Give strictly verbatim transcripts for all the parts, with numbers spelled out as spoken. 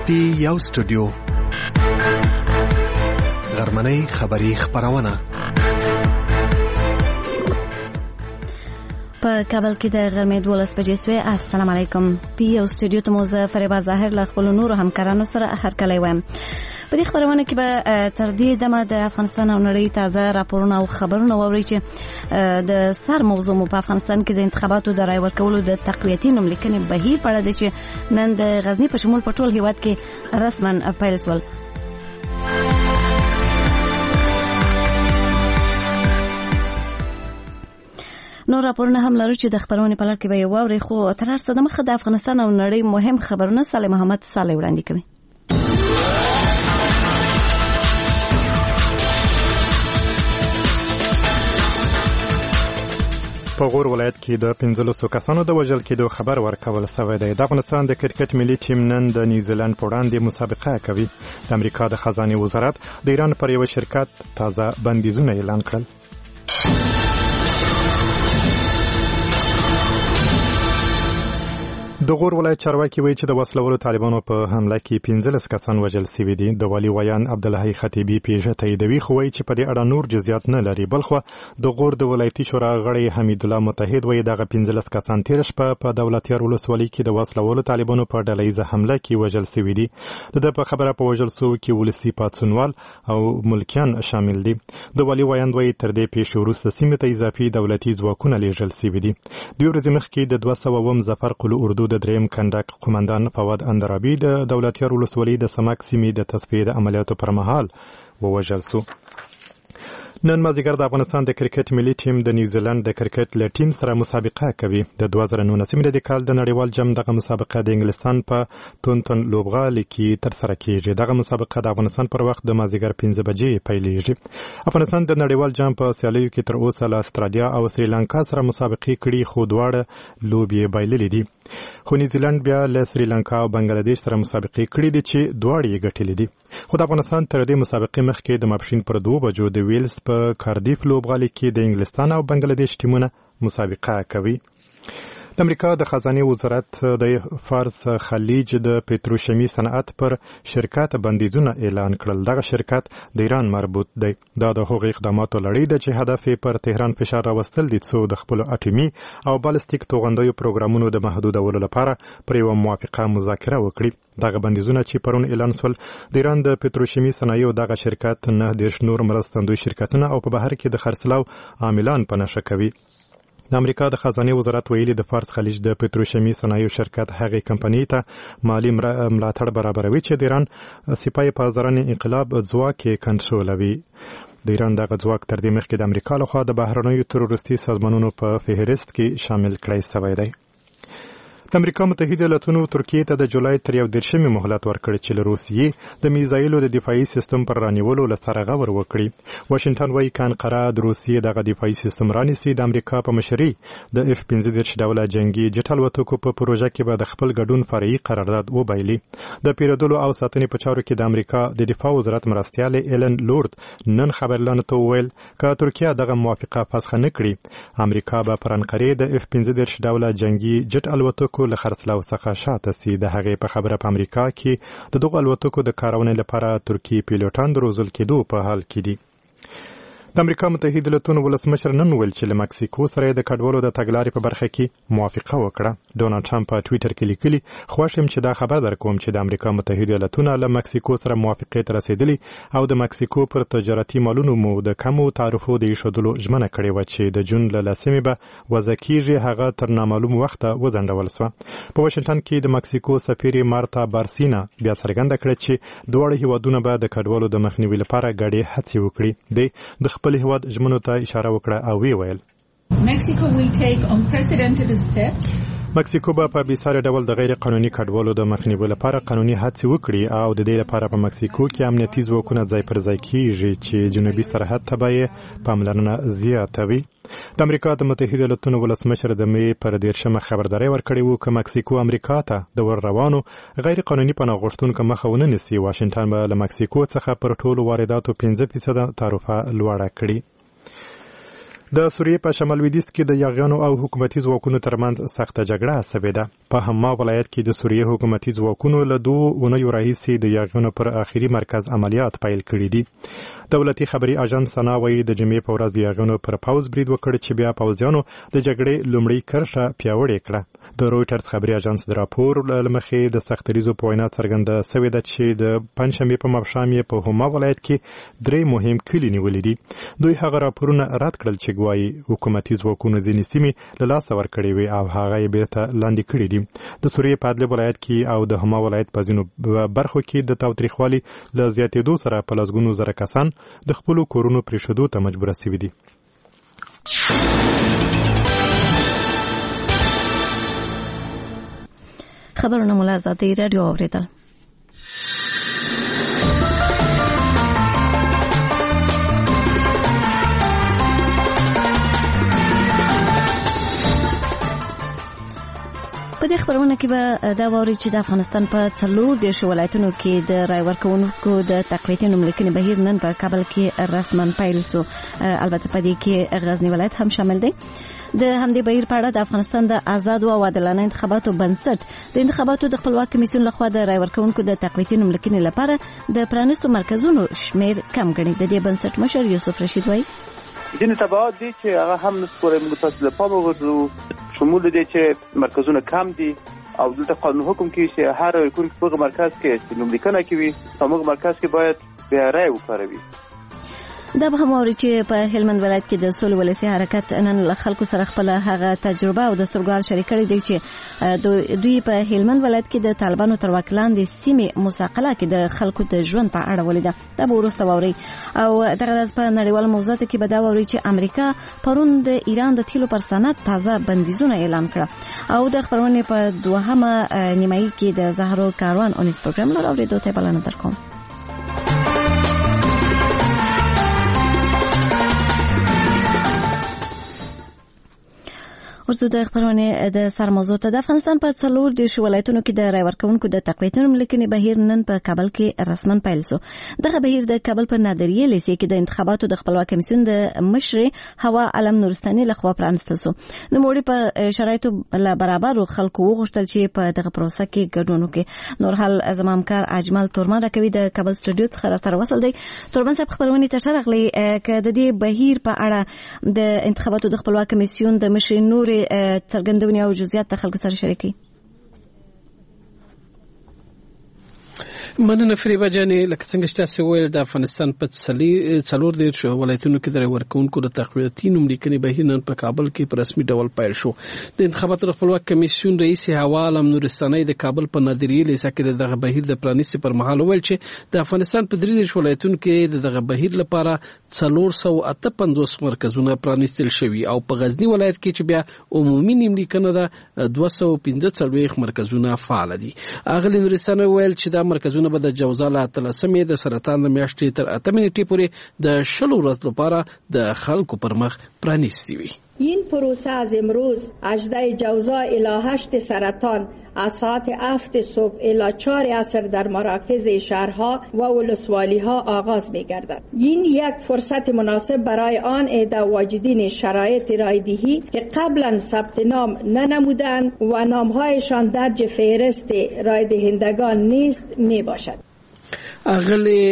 پی یو سټوډیو غرمنۍ خبری خبرونه په کابل کې د غرمې دولس بجې سوې. السلام علیکم. پی یو سټوډیو ته مو زه فریبا ظاهر له خپلو نورو همکارانو سره هرکلی وایم. په دې خبرونه کې به تر دې دمه د افغانستان او نړۍ تازه راپورونه او خبرونه واورئ چې د سر موضوع مو په افغانستان کې د انتخاباتو د رای ورکولو د تقویتي نوملیکنې بهیر په اړه دی چې نن د غزني په شمول په ټول هیواد کې رسما پیل شول. نور راپورونه هم لرو چې د خبرونې په لړ کې به یې واورئ، خو تر هر څه دمخه د افغانستان او نړۍ مهم خبرونه صالح محمد صالح وړاندې کوي. په غور ولایت کې د پنځلسو کسانو د وژل کېدو خبر ورکول شوی دی. د افغانستان د کرکټ ملي ټیم نن د نیوزیلند په وړاندې مسابقه کوي. د امریکا د خزانې وزارت د ایران پر یو شرکت تازه بندیزونه اعلان کړل. د غور ولایت چارواکي وایي چې د وسلوالو طالبانو په حمله کې پنځلس کسان وژل شوي دي. د والي ویان عبدالحی خطیبي پیژه تاییدوي، خو وایي چې په دې اړه نور جزئیات نه لري. بلخو د غور د ولایتي شورا غړی حمید الله متحد وایي دغه پنځلس کسان تېره شپه په دولتیار ولسوالۍ کې د وسلوالو طالبانو په ډلهییزه حمله کې وژل شوي دي. د ده په خبره په وژل شوو کې ولسي پاڅونوال او ملکیان شامل دي. د والي ویان وایي تر دې پیښې وروسته سیمې ته اضافي دولتي ځواکونه لیږل شوي دي. دوی ورځې مخکې د دوه سوه اووم ظفر قلو اردو د دریم کنډک قومندان فواد اندرابي د دولتیار ولسوالۍ د سماک سیمې د تصفیې د عملیاتو پر مهال ووژل شو. نن مازدیګر د افغانستان د کرکټ ملي ټیم د نیوزیلند د کرکټ له ټیم سره مسابقه کوي. د دوه زره نولسم د کال د نړیوال جام دغه مسابقه د انګلستان په تونتن لوبغالي کې ترسره کیږي. دغه مسابقه د افغانستان پر وخت د مازدیګر پنځه بجې پیلېږي. افغانستان د نړیوال جام په سیالیو کې تر اوسه له استرالیا او سریلانکا سره مسابقې کړي، خو دواړه لوبې بایللې دي. خو نیوزیلند بیا له سریلانکا او بنگلادیش سره مسابقې کړي دي چې دواړې یې ګټلې دي. خو د افغانستان تر دې مسابقې مخکې د ماپښین پر دوه بجو د ویلز په کاردیف لوبغالي کې د انګلستان او بنگلادیش ټیمونه مسابقه کوي. د امریکا د خزانې وزارت د فارس خلیج د پتروشیمي صنعت پر شرکت بندیزونه اعلان کړل. دغه شرکت د ایران مربوط دی. دا د هغو اقداماتو لړۍ ده چې هدف یې پر تهران فشار راوستل دي څو د خپلو اټومي او بالستیک توغندیو پروګرامونو د محدودولو لپاره پر یوه موافقه مذاکره وکړي. دغه بندیزونه چې پرون اعلان شول د ایران د پتروشیمي صنایعو دغه شرکت نه دېرش نور مرستندوی شرکتونه او په بهر کې د خرڅلاو عاملان په نښه کوي. د امریکا د خزانې وزارت ویلي د فارس خلیج د پتروشیمي صنایعو شرکت هغې کمپنۍ ته مالي ملاتړ برابروي چې د ایران سپاه پاسداران انقلاب ځواک یې کنټرولوي. د ایران دغه ځواک تر دې مخکې د امریکا لخوا د بهرنیو تروریستي سازمانونو په فهرست کې شامل کړی شوی دی. د امریکا متحده ایالاتونو ترکیې ته د جولای تر یو دېرشمې مهلت ورکړی چې له روسیې د میزایلو د دفاعي سیستم پر رانیولو له سره غور وکړي. واشنګټن وایي که انقره د روسیې دغه دفاعي سیستم رانیسي د امریکا په مشرۍ د اف پنځه دېرش ډوله جنګي جټ الوتکو په پروژه کې به د خپل ګډون فرعي قرارداد وبایلي. د پیرودلو او ساتنې په چارو کې د امریکا د دفاع وزارت مرستیال ایلن لورد نن خبرلاندو ته وویل که ترکیه دغه موافقه فسخه نه کړي امریکا به پر انقرې د اف پنځه دېرش ډوله جنګي جټ الوتکو له خرڅلاو څخه شاته سي. د هغې په خبره په امریکا کې د دغو الوتکو د کارونې لپاره ترکي پیلوټان د روزل کېدو په حال کې دي. د امریکا متحده ایالاتونو ولسمشر نن ویل چې له مکسیکو سره د کډوالو د تګلارې په برخه کې موافقه وکړه. ډونالډ ټرمپ په ټویټر کې لیکلي خوښ یم چې دا خبر درکوم چې د امریکا متحده ایالاتونو له مکسیکو سره موافقې ته رسېدلي او د مکسیکو پر تجارتي مالونو مو د کمو تعرفو د ایښودلو ژمنه کړې وه چې د جون له لسمې به وضع کېږي. هغه تر نامعلوم وخته وځنډول شوه. په واشنګټن کې د مکسیکو سفیر مارتا بارسینا بیا څرګنده کړه چې دواړه هیوادونه به د کډوالو د مخنیوي لپاره ګډې هڅې وکړي. دی د خپل هیواد ژمنو ته اشاره وکړه او وی ویل Mexico will take unprecedented steps. مکسیکو به په بېساري ډول د غیر قانوني کډوالو د مخنیوي لپاره قانوني هڅې وکړي او د دې لپاره په مکسیکو کې امنیتي ځواکونه ځای پر ځای کیږي چې جنوبي سرحد ته به یې پاملرنه زیاتوي. د امریکا د متحده ایالاتونو ولسمشر د مې پر دېرشمه خبرداری ورکړې وه که مکسیکو امریکا ته د ور روانو غیر قانوني پناه غوښتونکو مخه ونه نیسي واشنګټن به له مکسیکو څخه پر ټولو وارداتو پنځه فیصده تعرفه لوړه کړي. د سوریې په شمال لویدیځ کې د یاغیانو او حکومتي ځواکونو ترمنځ سخته جګړه سوې ده. په حما ولایت کې د سوریې حکومتي ځواکونو له دوه اونیو راهیسې د یاغیانو پر آخري مرکز عملیات پیل کړي دي. دولتي خبري اژانس سنا وایي د جمعې په ورځ یاغیانو پر پوځ برید وکړ چې بیا پوځیانو د جګړې لومړۍ کرښه پیاوړې کړه. د رویټرز خبري اژانس د راپور له مخې د سختریزو په وینا څرګنده سوې ده چې د پنجشنبې په ماښام یې په حما ولایت کې درې مهم کلي نیولي دي. دوی هغه راپورونه رد کړل چې ګوايي حکومتي ځواکونو ځینې سیمې له لاسه ورکړې وې او هغه یې بیرته لاندې کړي دي. د سوریې په ادلب ولایت کې او د حما ولایت په ځینو برخو کې د تاوتریخوالي له زیاتېدو سره په لسګونو زره کسان د خپلو کورونو پرېښودو ته مجبوره سوي دي. خبرونه مو له ازادۍ راډیو اورېدل. په دې خبرونه کې به دا واوري چې د افغانستان په څلور دیرشو ولایتونو کې د رای ورکوونکو د تقویتي نوملیکنې بهیر نن په کابل کې رسما پیل سو. البته په دې کې غزنی ولایت هم شامل دی. د همدې بهیر په اړه د افغانستان د آزادو او عادلانه انتخاباتو بنسټ د انتخاباتو د خپلواک کمیسیون لخوا د رای ورکوونکو د تقویتي نوملیکنې لپاره د پرانیستو مرکزونو شمیر کم ګڼي. د دې بنسټ مشر یوسف رشید وایي ځینې تبعات دي چې هغه هم نسپورې موږ تاسو له پامه وغورځو، شمول دي چې مرکزونه کم دي او دلته قانون حکم کوي چې هر رای ورکوونکی په مرکز کې نوملیکنه کوي او موږ مرکز کې باید بیا رای وکاروي. دا به هم اوري چې په هلمند ولایت کې د سولې ولسي حرکت نن له خلکو سره خپل هغه تجربه او د سترګوال شریک کړي دي چې دوی په هلمند ولایت کې د طالبانو تر واک لاندې سیمې مساقله کې د خلکو د ژوند په اړه ولیده. دا به وروسته واوري. او دغه ورځ په نړیوال موضوعاتو کې به دا واوري چې امریکا پرون د ایران د تیلو پر صنعت تازه بندیزونه اعلان کړه. او د خبرونې په دوهمه نیمایي کې د زهرو کاروان اونیس پروګرام لپاره اورېدو ته بلنه درکوم. ورځو د خبرونه د سرموضوع ته د افغانستان په څلور دیرشو ولایتونو کې د رای ورکوونکو د تقویتي نوملیکنې بهیر نن په کابل کې رسما پیل سو. دغه بهیر د کابل په نادریه لیسې کې د انتخاباتو د خپلواک کمیسیون د مشرې هوا علم نورستاني لخوا پرانستل سو. د موړي په شرایطو له برابر خلکو وغوښتل چې په دغه پروسه کې ګډون وکړي. نور حال زمامکار اجمل تورمان راکوي د کابل سټوډیو څخه سره وصل دی. تورمان صاحب خبرونه ته شرغلي ک د دې بهیر په اړه د انتخاباتو د خپلواک کمیسیون د مشرې نور څرګندونې او جزئیات د خلکو سره شریکي. مننه فریبا جانې. لکه څنګه چې تاسو ویل د افغانستان په څلور دیرشو ولایتونو کې د رای ورکوونکو د تقویتي نوملیکنې بهیر نن په کابل کې په رسمي ډول پیل شو. د انتخاباتو خپلواک کمیسیون رئیس هوا علم نورستاني د کابل په نادریه لیسه کې دغه بهیر د پرانیستي پر مهال ویل چې د افغانستان په درې دیرشو ولایتونو کې دغه بهیر لپاره څلور سوه اته پنځوس مرکزونه پرانیستل شوي او په غزنی ولایت کې چې بیا عمومي نوملیکنه ده دوه سوه پنځه څلوېښت مرکزونه فعال دي. اغلی نورستاني ویل چې دا مرکزونه به د جوزاله اتلسمې د سرطان د میاشتې تر اتمې نیټې پورې د شلو ورځو لپاره د خلکو پر مخ پرانیستی وي. این پروسه از امروز هجده جوزا الی هشت سرطان از ساعت هفت صبح الی چهار عصر در مراکز شهرها و ولسوالی‌ها آغاز می‌گردد. این یک فرصت مناسب برای آن عده واجدین شرایط رایدهی که قبلا ثبت نام ننمودند و نام‌هایشان درج فهرست رای دهندگان نیست میباشد. اغلی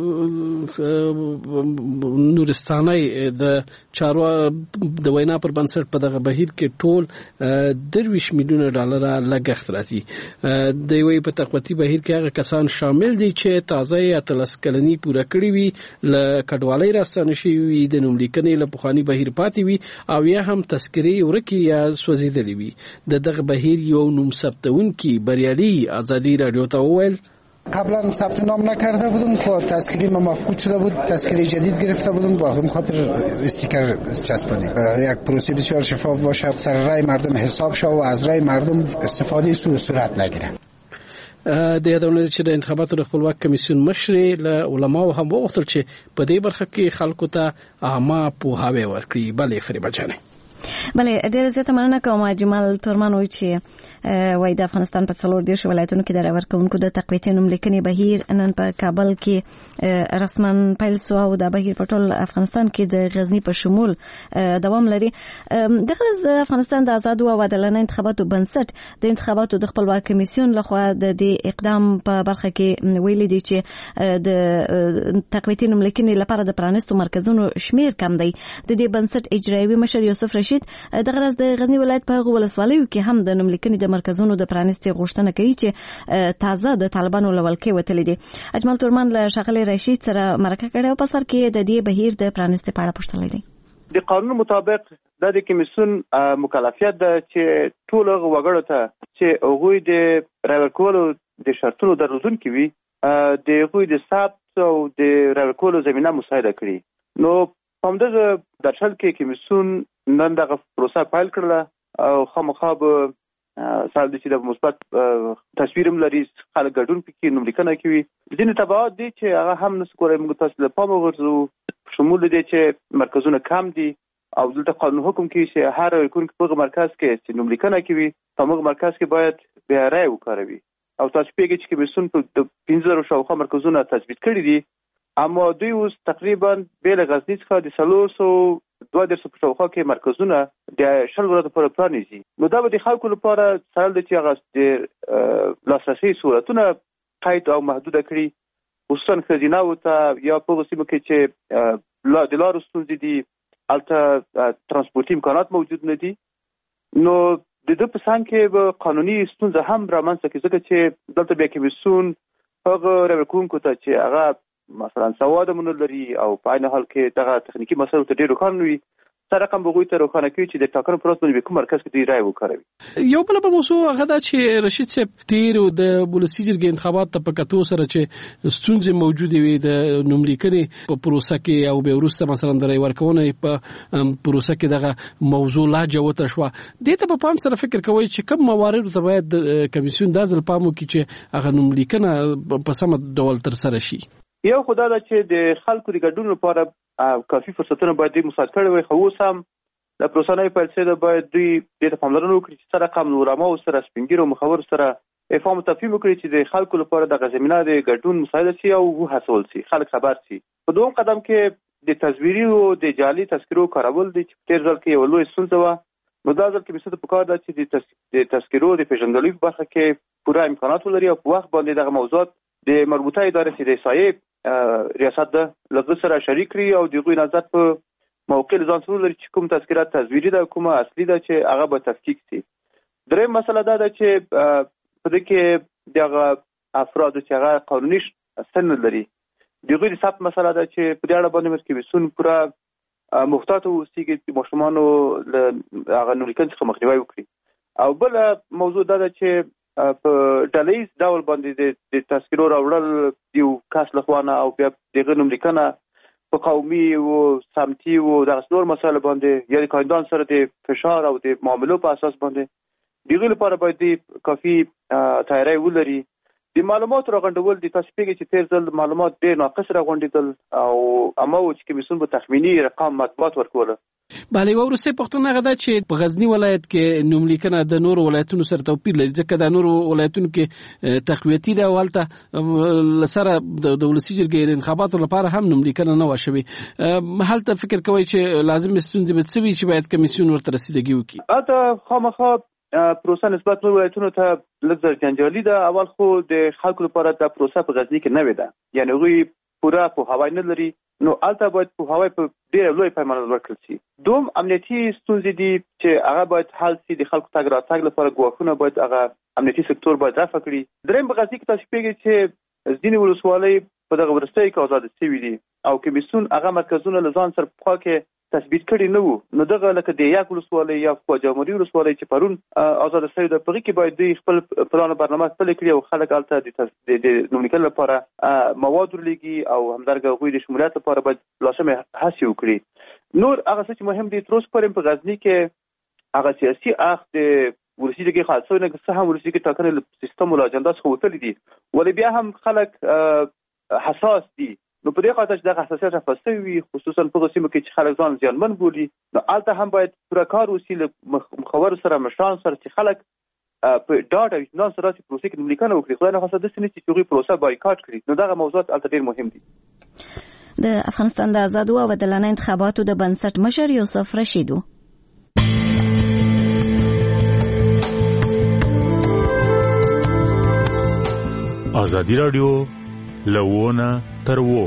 نورستاني د چاروا د وینا پر بنسټ په دغه بهیر کې ټول درویش میلیونه ډالر لګښت راځي. د وی په تقویتي بهیر کې هغه کسان شامل دي چې تازه اتلس کلنی پوره کړی وي، ل کډوالۍ راستنه شي وي، د نوملیکنې له پخوانی بهیر پاتې وي او یا هم تذکری ورکی یا سوځیدلی وي. د دغه بهیر یو نوم ثبتونکي بریالي آزادی رادیو ته وویل قبلا ثبت نام نکرده بودم، خود تذکری ما مفقود شده بود، تذکری جدید گرفته بودم، با هم خاطر استیکر چسبانیم. یک پروسه بسیار شفاف باشه، سر رای مردم حساب شه و از رای مردم استفاده سوء صورت نگیره. د یادونه چې د انتخاباتو د خپلواک کمیسیون مشرې له علماو هم وغوښتل چې په دې برخه کې خلکو ته عامه پوهاوی ورکړي. بلې فریبه جانې بله ډېر زیاته مننه کوم جمال تورمان وایي چې وایي د افغانستان په څلور دېرش ولایتونو کې د راورکوونکو د تقویتي نوملیکنې بهیر نن په کابل کې رسما پیل سو او د بهیر په ټول افغانستان کې د غزني په شمول دوام لري. دغه د افغانستان د آزادو او عادلانه انتخاباتو بنسټ د انتخاباتو د خپلواک کمیسیون لخوا د دې اقدام په برخه کې ویلي دي چې د تقویتي نوملیکنې لپاره د پرانیستو مرکزونو شمیر کم دی. د دې بنسټ اجرایوي مشر یوسف رشید دغه ورځ د غزنی ولایت په ولسوالیو کې هم د نوملیکنې د مرکزونو د پرانیستي غوښتنه کوي چې تازه د طالبانو له ولکې وتلې دي. اجمل تورمان له ښاغلي رشید سره مرکه کړې او په سر کې د دې بهیر د پرانیستي په اړه پوښتنه لري. د قانون مطابق د دې کمیسیون مکلفیت ده چې ټول وګړو ته چې هغوی د راورکولو د شرطونو درلودونکي وي د هغوی د ثبت او د راورکولو زمینه مساعده کړي. نو په همدغه درشل کې کمیسیون نن دغه پروسه پیل کړله او خامخا به سال د چې د مثبت تصویر هم لري خلک ګډون پکې نوملیکنه کوي. ځینې تبعات دي چې هغه هم نسو کولی موږ تاسو له پامه وغورځو شمول دی چې مرکزونه کم دي او دلته قانون حکم کوي چې هر راورکوونکی په هغه مرکز کې چې نوملیکنه کوي په هغه مرکز کې باید بیا رایه وکاروي او تاسو پوهېږئ چې کمیسیون په د پنځه زره شاوخوا مرکزونه تثبیت کړي دي اما دوی اوس تقریبا بې له غزني څخه د څلور سوه دوه دېرش په شاوخوا کې مرکزونه د شل ورځو لپاره پرانیزي. نو دا به د خلکو لپاره سهل دی چې هغه د لاسرسي سهولتونه قید او محدوده کړي خصوصا ښځینهو ته یا په هغو سیمو کې چې د لارو ستونزې دي هلته ترانسپورتي امکانات موجود نه دي. نو د ده په څنګ کې به قانوني ستونزه هم رامنځته کړي ځکه چې دلته بیا کمیسیون هغه راورکوونکو ته چې هغه مثلا سواد مونږ لري او په عین حال کې دغه تخنیکی مسایلو ته ډېر روښانه وي سره رقم به هغوی ته روښانه کوي چې د ټاکنو په ورځ باندې کوم مرکز کې دوی رایه وکاروي. یو بله به موضوع هغه ده چې رشید صاحب تېرو د ولسي جرګې انتخابات ته په کتو سره چې ستونزې موجودې وي د نوملیکنې په پروسه کې او بیا وروسته مثلا د رایې ورکونې په پروسه کې دغه موضوع لا جوته شوه. دې ته په پام سره فکر کوئ چې کوم مواردو ته باید کمیسیون دا ځل پام وکړي چې هغه نوملیکنه په سمه ډول ترسره شي. یو خو دا ده چې د خلکو د ګډون لپاره کافي فرصتونه باید دوی مساعد کړی وي خو اوس هم د پروسه نوې پیل شوې ده باید دوی دې ته پاملرنه وکړي چې څه رقم له علماو سره سپین ږیرو مخورو سره افهام و تفهیم وکړي چې د خلکو لپاره دغه زمینه د ګډون مساعده شي او وهڅول شي خلک خبر شي. په دویم قدم کې د تصویري او د جعلي تذکرو کارول دي چې تېر ځل کې یوه لویه ستونزه وه. نو دا ځل کمیسیون ته پکار ده چې د تذکرو د پېژندګلوۍ په برخه کې پوره امکانات ولري او په وخت باندې دغه موضوعات د مربوطه ادارې چې د احصایې ریاست ده لږ سره شریک کړي او د هغوی نظر په موقع له ځان سره ولري چې کوم تذکرات تصویري ده کومه اصلي ده چې هغه به تفکیک شي. درېیم مسله دا ده چې په دې کې دغه افرادو چې هغه قانوني سن لري د هغوی د ثبت مسله ده چې په دې اړه باندې کمیسیون پوره محتاط واوسي چې ماشومانو له هغه نوملیکنې څخه مخنیوی وکړي. او بله موضوع دا ده چې په ډله ییز ډول باندې د تذکرو راوړل یو کس له خوا نه او بیا د هغه نوملیکنه په قومي او سمتي او دغسې نور مسایلو باندې یا د کاندیدانو سره د فشار او د معاملو په اساس باندې د هغې لپاره باید دوی کافي تیاری ولري. د معلوماتو راغونډول دي تاسو پوهېږئ چې تېر ځل معلومات ډېر ناقص راغونډېدل او همه و چې کمیسیون به تخمیني رقم مطبوعات ورکوله. بله یوه وروستۍ پوښتنه هغه ده چې په غزني ولایت کې نوملیکنه د نورو ولایتونو سره توپیر لري ځکه د نورو ولایتونو کې تقویتي ده او هلته له سره د ولسي جرګې د انتخاباتو لپاره هم نوملیکنه نه وه شوې. هلته فکر کوئ چې لازم ستونزې به څه وي چې باید کمیسیون ورته رسیدګي وکړي؟ هلته خامخا پروسه نسبت نور ولایتونو ته لږ زر جنجالي ده. اول خو د خلکو لپاره دا پروسه په غزني کې نوې ده یعنې هغوی پوره پوهاوی نه لري نو هلته باید پوهاوی په ډېره لویه پیمانه ورکړل شي. دوم امنیتي ستونزې دي چې هغه باید حل شي. د خلکو تګ راتګ لپاره ګواښونه باید هغه امنیتي سکتور باید رفع کړي. درېیم په غزني کې تاسو پوهېږئ چې ځینې ولسوالۍ په دغه وروستیو کې ازاده شوي دي او کمیسیون هغه مرکزونه له ځان سره پخوا کې تثبیت کړي نه وو. نو دغه لکه د یک ولسوالۍ یا خواجه عمري ولسوالۍ چې پرون ازاده شوې ده په هغې کې باید دوی خپل پلان او برنامه خپله کړي او خلک هلته د نوملیکنې لپاره مواد ورلېږي او همدارنګه هغوی د شمولیت لپاره باید لازمې هڅې وکړي. نور هغه څه چې مهم دي تر اوسه پورې په غزني کې هغه سیاسي اخ د ولسي جرګې خاص شوی نه څه هم ولسي جرګې ټاکنې له سیستم او له اجنډا څخه وتلي دي ولې بیا هم خلک حساس دي نو په دې خاطر چې دغه حساسیت رافسته وي خصوصا په سیمو کې چې خلک ځان زیانمن بولي نو هلته هم باید پوره کار وشي له مخورو سره مشرانو سره چې خلک په ډاډ او اطمینان سره چې پروسې کې نوملیکنه وکړي خدای نخواسته داسې نه چې هغوی پروسه بایکاټ کړي نو دغه موضوعات هلته ډېر مهم دي. د افغانستان د آزادو او عادلانه انتخاباتو د بنسټ مشر یوسف رشیدو ازادي رادیو لوونه تر وو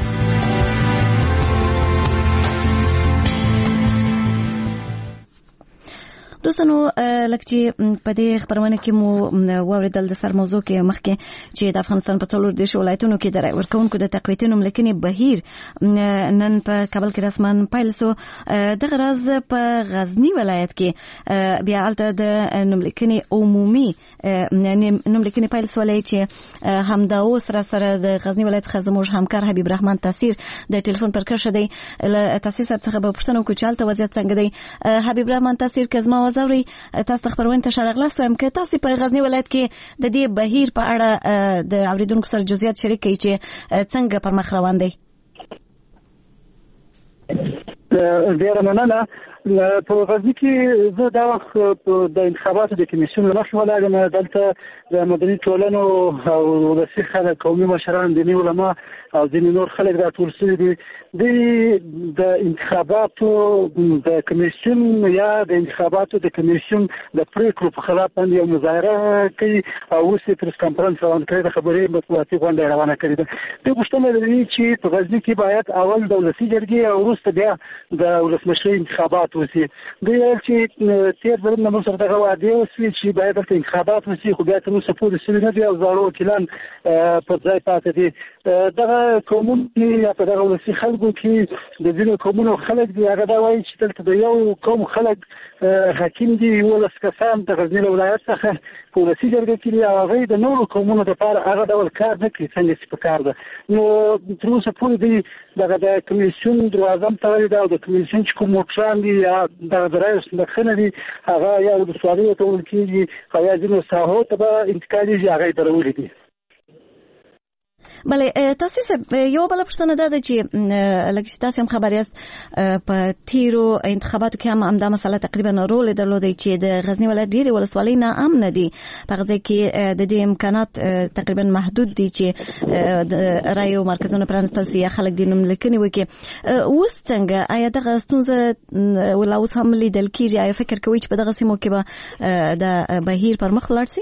دوستانو لکه چې په دې خبرونه کې مو واوریدل د سر موضوع کې مخکې چې د افغانستان په څلور دیرشو ولایتونو کې د رای ورکوونکو د تقویتي نوملیکنې بهیر نن په کابل کې رسما پیل سو. دغه راز په غزنی ولایت کې بیا هلته د نوملیکنې عمومي نوملیکنې پیل سولې چې همدا اوس را سره د غزنی ولایت څخه زموږ همکار حبیب رحمان تاثیر د ټلیفون پر کرښه دی. تاثیر صاحب څخه به پوښتنه وکړو چې هلته وضعیت څنګه دی. حبیب رحمان تاثیر که زما زوري تاسو خبرونه ته شارغلاس وایم که تاسو په غزنی ولایت کې د دې بهیر په اړه د اوریدونکو سره جزئیات شریک کړئ چې څنګه پر مخ روان دی. ډیره مننه. په غزنی کې زه دا وخت د انتخاباتو د کمیسیون له مخې ولاړم. دلته د مدني ټولنو او ولسي خلک قومي مشران دیني علما او ځینې نور خلک راټول شوي دي. دوی د انتخاباتو د کمیسیون یا د انتخاباتو د کمیسیون د پریکړو په خلاف باندې یو مظاهره کوي او اوس یې پریس کانفرنس روان کړی د خبرې مطبوعاتي غونډه روانه کړې ده. دوی غوښتنه لري چې په غزني کې باید اول د ولسي جرګې او وروسته بیا د ولسمشرۍ انتخابات وشي. دوی ویل چې تېر ځل نه موږ سره دغه وعدې وشوې چې باید دلته انتخابات وشي خو بیا تر اوسه پورې شوي نه دي او زاړه وکیلان پر ځای پاتې دي. دغه قومونه یا په دغه ولسي خلکو کې د ځینو قومونو خلک دي هغه دا وایي چې دلته د یو قوم خلک حاکم دي یولس کسان د غزني له ولایت څخه په ولسي جرګه کې دي او هغوی د نورو قومونو دپاره هغه ډول کار نه کوي څنګه چې پکار ده. نو تر اوسه پورې دوی دغه د کمیسیون دروازه هم تړلې ده او د کمیسیون چې کوم موټران دي یا دغه د رایو صندوقونه دي هغه یا ولسوالیو ته وړل کېږي او یا ځینو ساحو ته به انتقالېږي هغه یې درولې دي. بله تاسو یو بل پوښتنه ده چې لکه چې تاسو هم خبر یاست په تیرو انتخاباتو کې هم همدا مسله تقریبا رول درلودی چې د غزنی ولایت ډېرې ولسوالۍ ناامنه دي په هغه ځای کې د دې امکانات تقریبا محدود دي چې د رایو مرکزونه پرانستل سي یا خلک د نوملیکنې وکړي. اوس څنګه آیا دغه ستونزه ولا اوس هم لیدل کېږي؟ آیا فکر کوئ چې په دغه سیمو کې به د بهیر پر مخ ولاړ سي؟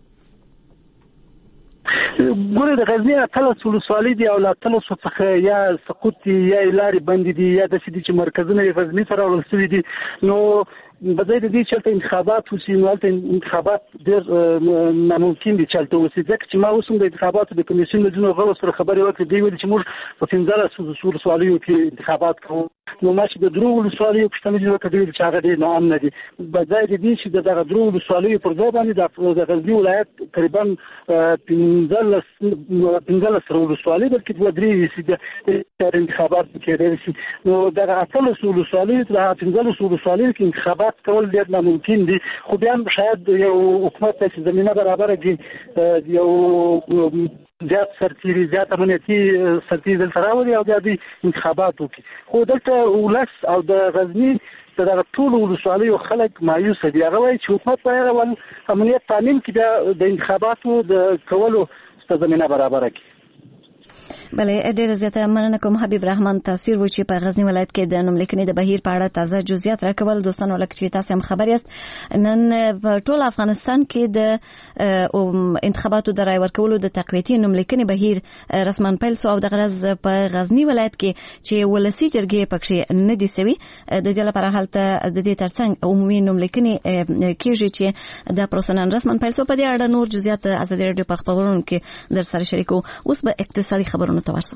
ګوره د غزني اتلس ولسوالۍ دي او له اتلسو څخه یا سقوط دي یا لارې بندې دي یا داسې دي چې مرکزونه یې غزني ته راوړل سوي دي. نو بځای د دې چې هلته انتخابات وشي نو هلته انتخابات ډېر ناممکن دي چې هلته وشي ځکه چې ما اوس هم د انتخاباتو د کمیسیون له ځینو غړو سره خبرې وکړې. دوی ویلي چې موږ په پنځلسو ولسوالیو کې انتخابات کوو. نو ما چې د درو ولسوالیو پوښتنه ځینې وکړه دوی ویل چې هغه ډېر ناامنه دي. بځای د دې چې د دغه درو ولسوالیو پر ځای باندې د غزني ولایت تقریبا پنځلس پنځلس ولسوالۍ بلکې دوه درې چې انتخابات کېدلی شي. نو دغه اتلس ولسوالیو د پنځلسو ولسوالیو کې انتخابات کول ډېر ناممکن دي. خو بیا هم شاید یو حکومت ته چې زمینه برابره کړي یو زیات سرتیري زیات امنیتي سرتیري دلته راولي او بیا دوی انتخابات وکړي. خو دلته ولس او د غزني د دغه ټولو ولسوالیو خلک مایوسه دي. هغه وایي چې حکومت باید اول امنیت تامین کړي بیا د انتخاباتو د کولو زمینه برابره کړي. بله ډیره زیاته مننه کوم حبیب رحمان تاثیر و چې په غزنی ولایت کې د نوملیکنې د بهیر په اړه تازه جزئیات راکول. دوستانو لکه چې تاسو هم خبر یاست نن په ټول افغانستان کې د انتخاباتو د رای ورکولو د تقویتي نوملیکنې بهیر رسما پیل سو او د غرض په غزنی ولایت کې چې ولسی جرګې پکې نه دي سوي د دې لپاره هلته د دې ترڅنګ عمومي نوملیکنې کېږي چې د پروسنن رسما پیل سو. په دې اړه نور جزئیات ازادي رادیو په خبرونو کې در سره شریکو. اوس به اقتصادي خبرونه تورسو.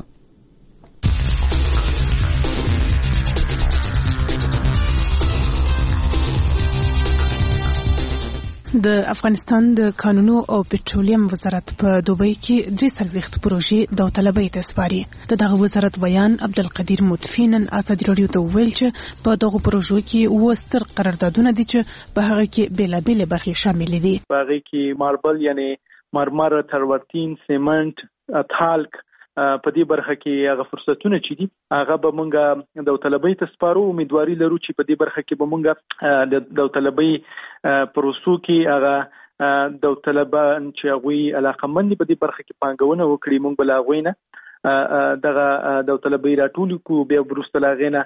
د افغانستان د کانونو او پټرولیم وزارت په دوبۍ کې درې څلوېښت پروژې داوطلبۍ ته سپاري. د دغه وزارت ویان عبدالقدیر مطفی نن ازادي راډیو ته وویل چې په دغه پروژو کې اووه ستر قراردادونه دي چې په هغه کې بېلابېلې برخې شاملې دي. په هغې کې ماربل یعنې مرمر، ترورتین، سیمنټ، تالک په دې برخه کې هغه فرصتونه چې دي هغه به مونږه داوطلبۍ ته سپارو. امیدواري لرو چې په دې برخه کې به مونږه د داوطلبۍ پروسو کې هغه داوطلبان چې هغه علاقمند په دې برخه کې پانګونه وکړي مونږ بل هغه نه دغه داوطلبۍ راټول کو بیا وروسته لاغینه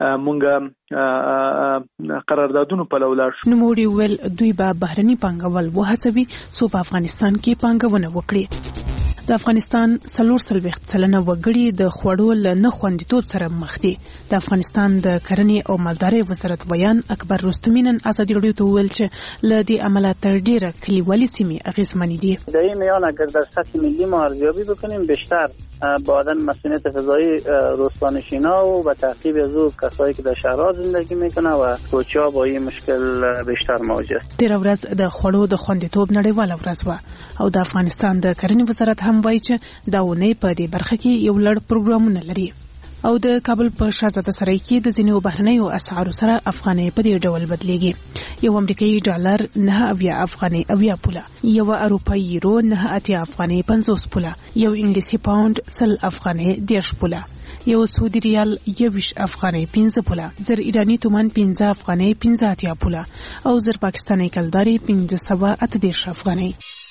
مونږه قراردادونو په لور شو. نو موږ ویل دوی به بهرني پانګوال وهڅوي څو په افغانستان کې پانګونه وکړي. د افغانستان څلور څلوېښت سلنه وګړي د خوړو له نه خوندیتوب سره مخ دي. د افغانستان د کرنې او مالدارۍ وزارت ویان اکبر رستمی نن ازادي راډیو ته وویل چې له دې امله تر ډیره کلیوالي سیمې اغېزمنې دي. در این میان اگر در سطح ملی ما ارزیابی بکنیم بیشتر با عدم مسئولیت فضایی روستانشینا و به تعقیب از او کسایی که در شهرها زندگی میکنه و کوچه‌ها با این مشکل بیشتر مواجه است. تیر ورځ د خوړو د خوندیتوب نړیواله ورځ وه او د افغانستان د کرنې وزارت هم وایي چې دا ونې په دې برخه کې یو لړ پروګرامونه لري. او د کابل په شاهزاده سرای کې د ځینو بهرنیو اسعارو سره افغانۍ په دې ډول بدلیږي. یو امریکایي ډالر نه اویا افغانۍ اویا پوله، یو اروپایي یورو نه اتیا افغانۍ پنځوس پوله، یو انګلیسي پاوند سل افغانۍ دیرش پوله، یو سعودي ریال یویش افغانۍ پنځه پوله، زر ایرانی تومان پنځه افغانۍ پنځه اتیا پوله او زر پاکستاني کلداري پنځه سوه اته دیرش افغانۍ.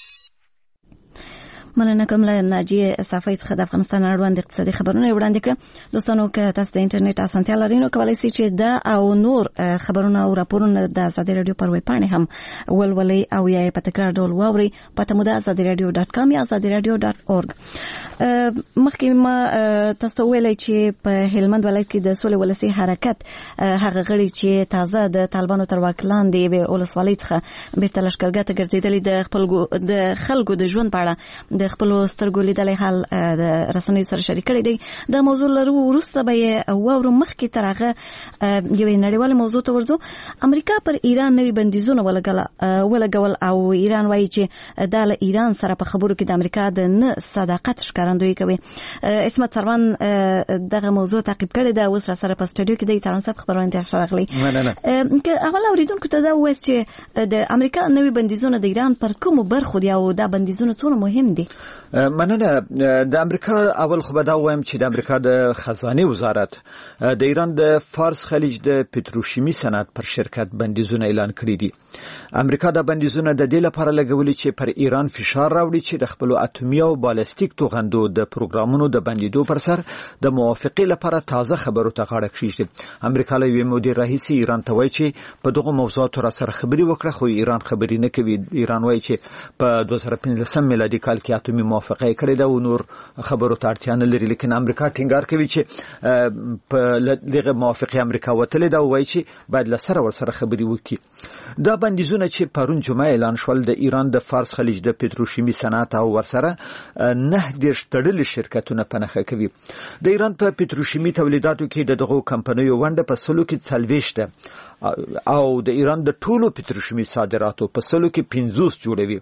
مننه کوم له ناجیه صافی څخه د افغانستان اړوند اقتصادي خبرونه وړاندې کړم. دوستانو که تاسو د انټرنیټ اسانتیا لرئ نو کولای شئ چې دا او نور خبرونه او راپورونه د ازادي رادیو پر ویب پاڼه هم ولولئ او یا په تکرار ډول واورئ. پته مو د ازادي رادیو ډاټ کام یا ازادي رادیو ډاټ اورګ. مخکې ما تاسو ویلای چې په هلمند ولایت کې د سولې ولسي حرکت هغه غړي چې تازه د طالبانو تر واک لاندې وي ولسوالۍ څخه بیرته لښکرګاه ته ګرځېدلي د خپل د خلکو د ژوند په اړه د خپل سترګو لیدلې حال د رسنیو سره شریک کړی دی. د موضوع لرو وروسته به واورو. مخکې تر هغه یوې نړیواله موضوع ته ورځو. امریکا پر ایران نوي بندیزونه ولګول او ایران وایي چې دا له ایران سره په خبرو کې د امریکا د نه صداقت ښکارندویي کوي. اسمت سروان دغه موضوع تعقیب کړی دا اوس را سره په سټډیو کې دی. تران صاحب خبرونه انتخاب راغلی. که اول اوریدونکو ته دا وایي چې د امریکا نوي بندیزونه د ایران پر کومو برخو دي او دا بندیزونه څومره مهم دي؟ مننه. د امریکا اول خو به دا وایم چې د امریکا د خزانه وزارت د ایران د فارس خلیج د پتروشیمي صنعت پر شرکت بندیزونه اعلان کړی دي. امریکا د بندیزونه د دې لپاره لګولي چې پر ایران فشار راوړي چې د خپل اټومي او بالستیک توغندو د پروګرامونو د بندیدو پر سر د موافقه لپاره تازه خبرو ته غاړه کېږي. امریکا له یوې مودې راهیسې ایران ته وایي چې په دغه موضوعاتو را سره خبري وکړه خو ایران خبري نه کوي. ایران وایي چې په دوه زره پنځلسم میلادي کال کې اټومي موافقه کړې ده او نور خبرو ته اړتیا نه لري. لیکن امریکا ټینګار کوي چې په دغه موافقه امریکا وتلې ده او وایي چې باید له سره ورسره خبري وکړي. دا بندیزونه چې پرون جمعه اعلان شول د ایران د فارس خلیج د پتروشیمي صنعت او ورسره نه دیرش تړلي شرکتونه په نښه کوي. د ایران په پتروشیمي تولیداتو کې د دغو کمپنیو ونډه په سلو کې څلوېښت ده او د ایران د ټولو پتروشیمي صادراتو په سلو کې پنځوس جوړوي.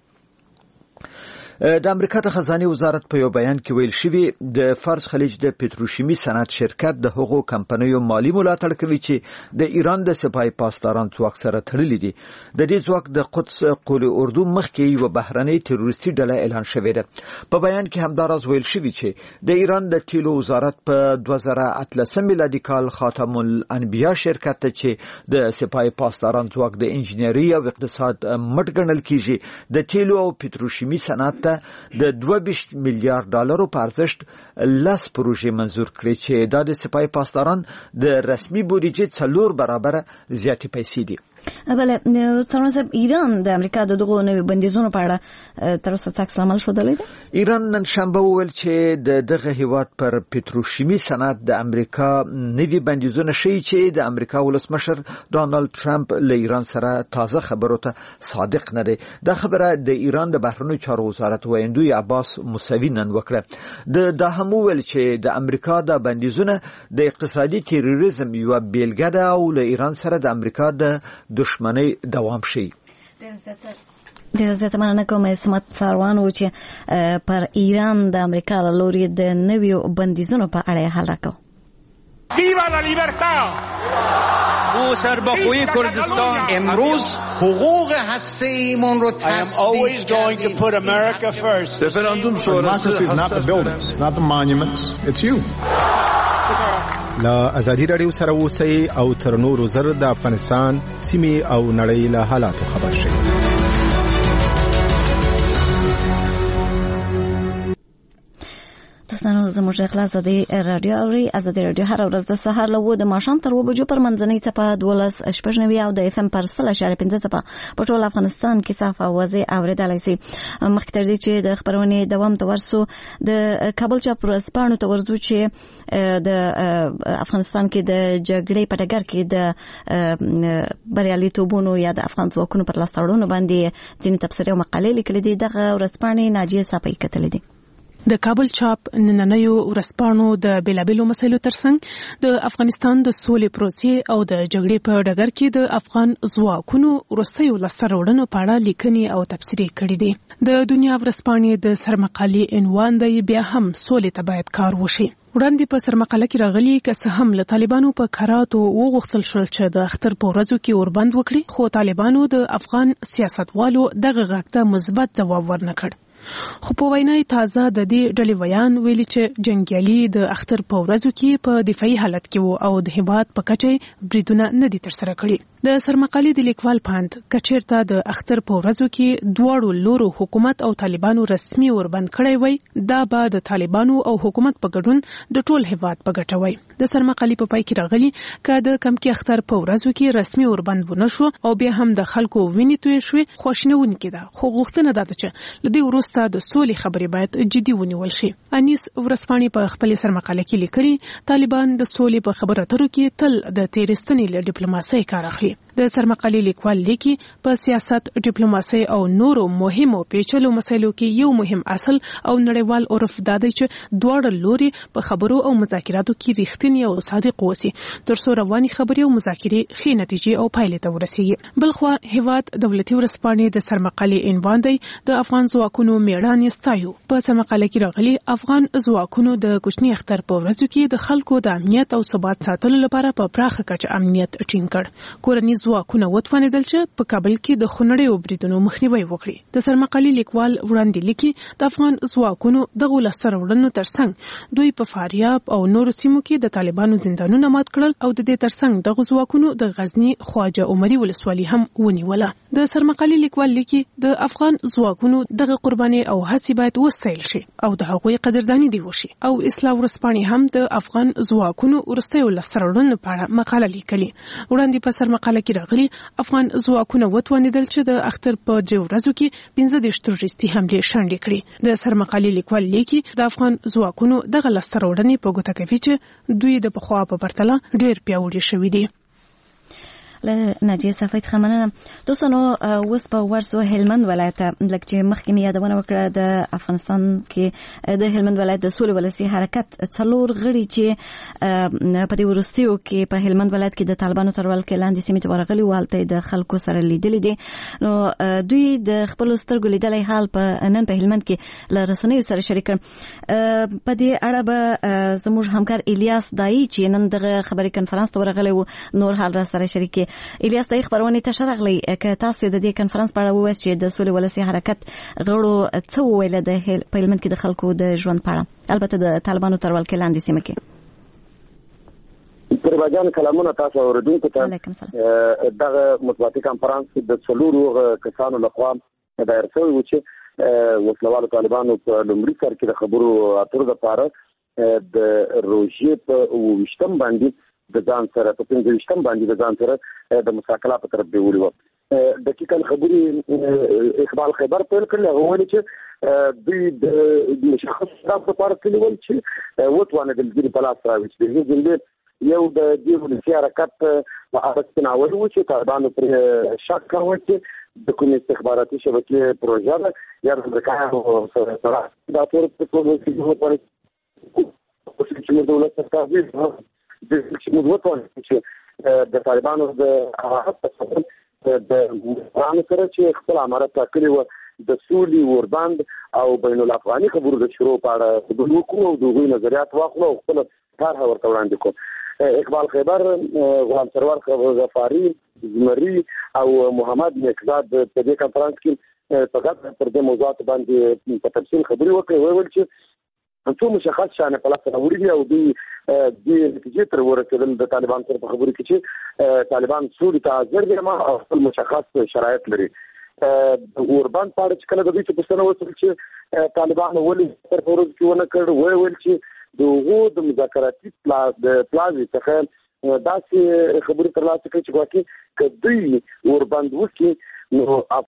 د امریکا د خزانه وزارت په یو بیان کې ویل شوی د فارس خلیج د پتروشیمي صنعت شرکت د هغو کمپنیو مالی ملاتړ کوي چې د ایران د سپای پاسداران ځواک سره تړلي دي. د دې ځواک د قدس قول اردو مخکې یو بهرنۍ تروریستي ډله اعلان شوې ده. په بیان کې همداراز ویل شوی چې د ایران د تیلو وزارت په دوه زره اتلسم میلادي کال خاتم الانبیا شرکت ته چې د سپای پاسداران ځواک د انجنیری او اقتصاد مټ ګڼل کیږي د تیلو او پتروشیمي صنعت د دوه ویشت میلیارډ ډالرو په ارزښت لس پروژې منظور کړې چې دا د سپای پاسداران د رسمي بودیجې څلور برابره زیاتې پیسې دي. بله څنګه ایران د امریکا د دغو نوي بندیزونو په اړه تر اوسه څه عکس العمل ښودلی دی؟ ایران نن شنبه وویل چې د دغه هیواد پر پتروشیمي صنعت د امریکا نوي بندیزونه ښیي چې د امریکا ولسمشر ډانلډ ټرمپ له ایران سره تازه خبرو ته صادق نه دی. دا خبره د ایران د بهرنیو چارو وزارت ویندوی عباس موسوي نن وکړه. د دا هم وویل چې د امریکا د بندیزونه د اقتصادي تروریزم یوه بیلګه ده او له ایران سره د امریکا د دشمنی دوام شي. ډېر زیاته مننه کوم اسمت سروان و چې پر ایران د امریکا له لوري د نویو بندیزونو په اړه حل راکړ. ویوا لا لیبرتا! او سربخوی کردستان امروز حقوق هسته‌ایمون رو I am always going to put America first. Referendum democracy is not the buildings, it's not the monuments, it's you. لا ازادي رادیو سره اوسئ او تر نورو زر د افغانستان سیمه او نړۍ له حالاتو خبر شئ. دوستانو زموږ اخلاص د رادیو اوري ازادي رادیو هر ورځ د سهار له و د ماښام تر و بجو پر منځنۍ څپه دولس شپږ نوي او د اف ام پر سل اشاریه پنځه څپه په ټول افغانستان کې صاف اوازې اوریدلای شي. مخکې تر دې چې د خبرونې دوام ته ورسو د کابل چاپ ورځپاڼو ته ورځو چې د افغانستان کې د جګړې په ډګر کې د بریالیتوبونو یا د افغان ځواکونو پر لاس تړلو باندې ځینې تبصرې او مقالې لیکلې دي. دغه ورځپاڼې ناجیه صافی کتلې دي. د کابل چاپ نننیو ورځپاڼو د بیلابیلو مسایلو ترڅنګ د افغانستان د سولې پروسې او د جګړې په ډګر کې د افغان ځواکونو وروستیو لاسته راوړنو په اړه لیکنې او تبصرې کړې دي. د دنیا ورځپاڼې د سرمقالې عنوان دی بیا هم سولې ته باید کار وشي. وړاندې په سرمقاله کې راغلي که څه هم له طالبانو په کراتو وغوښتل شول چې د اختر په ورځو کې اوربند وکړي، خو طالبانو د افغان سیاستوالو دغه غږ ته مثبت ځواب ورنکړ. خو په وینای تازه د دې ډلې ویان ویلي چې جنگیالي د اختر په ورځو کې په دفاعي حالت کې وو او د هیواد په کچه بریدونه نه دي ترسره کړي. د سرمقالې د لیکوال پاند کچیرته د اختر په ورځو کې دواړو لورو حکومت او طالبانو رسمي اوربند کړی وای، دا به د طالبانو او حکومت په ګډون د ټول هیواد په ګټه وای. د سرمقالې په پای کې راغلي چې د کمکی اختر په ورځو کې رسمي اوربند ونه شو او بیا هم د خلکو وینې توی شوې، خواشینونکې ده. خو غوښتنه ده چې لدې وروسته د سولې خبرې باید جدي ونیول شي. انیس ورځپاڼې په خپل سرمقاله کې لیکلي طالبان د سولې په خبرو اترو کې تل د تیرستنې له ډیپلوماسۍ کار اخلي. د سرمقالې لیکوال لیکي په سیاست، ډیپلوماسۍ او نورو مهمو پیچلو مسایلو کې یو مهم اصل او نړیوال عرف دا دی چې دواړه لوري په خبرو او مذاکراتو کې رښتینی او صادق اوسي ترڅو رواني خبرې او مذاکرې ښې نتیجې او پایلې ته ورسیږي. بلخوا هیواد دولتي ورځپاڼې د سرمقالې عنوان دی د افغان ځواکونو میړانې ستایو. په سرمقاله کې راغلي افغان ځواکونو د کوچني اختر په ورځو کې د خلکو د امنیت او ثبات ساتلو لپاره په پراخه کچه امنیت ټینګ کړ. کورني ځواکونه وتوانېدل چې په کابل کې د خونړیو بریدونو مخنیوي وکړي. د سرمقالې لیکوال وړاندې لیکي د افغان ځواکونو دغه لاسته راوړنو ترڅنګ دوی په فاریاب او نورو سیمو کې د طالبانو زندانونه مات کړل او د دې ترڅنګ دغه ځواکونو د غزنی خواجه عمري ولسوالي هم ونیوله. د سرمقالې لیکوال لیکي د افغان ځواکونو دغه قرباني او هڅې باید وستایل شي او د هغوی قدردانی دی وشي. او اسلام ورځپاڼې هم د افغان ځواکونو وروستیو لاسته راوړنو په اړه مقاله لیکلي. وړاندې په سرمقاله کې راغلي افغان ځواکونه وتوانېدل چې د اختر په درې ورځو کې پنځه دېرش تروریستي حملې شنډې کړي. د سرمقالې لیکوال لیکي د افغان ځواکونو دغه لاسته راوړنې په ګوته کوي چې دوی د پخوا په پرتله ډېر پیاوړي شوي دي. له ناجیه صافی څخه مننه. دوستانو اوس په ورسو هلمند ولایت لکه چې مخکې مې یادونه وکړه د افغانستان کې د هلمند ولایت د سولې ولسي حرکت څلور غړي چې په دې وروستیو کې په هلمند ولایت کې د طالبانو تر ولکې لاندې سیمې ته ورغلي وو، هلته د خلکو سره لیدلي دي. نو دوی د خپلو سترګو لیدلی حال په نن په هلمند کې له رسنیو سره شریک کړ. په دې اړه به زموږ همکار الیاس دایي چې نن دغه خبري کنفرانس ته ورغلی وو نور حال را سره شریک کړي. الیاس دای خبرونه ته شرغلی که تاسو د دې کنفرانس په اړه ووایئ چې د سولې ولسي حرکت غړو څه وویل د هلمند کې د خلکو د ژوند په اړه، البته د طالبانو تر ولکې لاندې سیمه کې. پرواجان کلامونه تاسو اوریدونکو ته دغه مطبوعاتي کنفرانس د څلورو کسانو لخوا دایر شوی و چې وسلوالو طالبانو په لومړي سر کې د خبرو اترو لپاره د روژې په وشتم باندې د ځان سره په پنځه ویشتم باندې د ځان سره د مساکلا په طرف دی ویلو. دقیقاً خبرې اقبال خیبر پیل کړل، هغه ویل چې دوی د مشخص هدف لپاره کلی ول چې وتوانېدل د پلاس راوي چې د یو د دې ولسي حرکت په اړه څنګه وایي چې طالبانو پر شک کاوه چې د کومې استخباراتي شبکې پروژه ده یا د امریکایانو سره سره دا ټول په ټول کې په چې دولت څخه د چې موږ وایو چې د طالبانو د حرکت په د قانون سره چې خپل امارت ټاکلي و د سولې اوربند او بین الافغاني خبرو د شروع په اړه د حکومت او د غوښتنو نظریات واخلو او خپل طرح ورته وړاندې کړو. اقبال خیبر، غلام سرور غفاری، زمری او محمد مقداد په دې کانفرنس کې فقط پر دې موضوعات باندې په تفصیل خبرې وکړي. ویل چې څو مشخص شانه په لاس راوړي دي او د دې نتیجې تر ورسېدل د طالبان سره په خبرو کې چې طالبان سولې ته حاضر دي ما خپل مشخص شرایط لري. اوربان پاره چې کله د دې څه پوښتنه وکړه چې طالبان ولې تر ورځ کې ونه کړ، ویل چې د هغو د مذاکراتي د پلازي څخه داسې خبرې ترلاسه کړي چې واقعي که دوی اوربند وکړي نو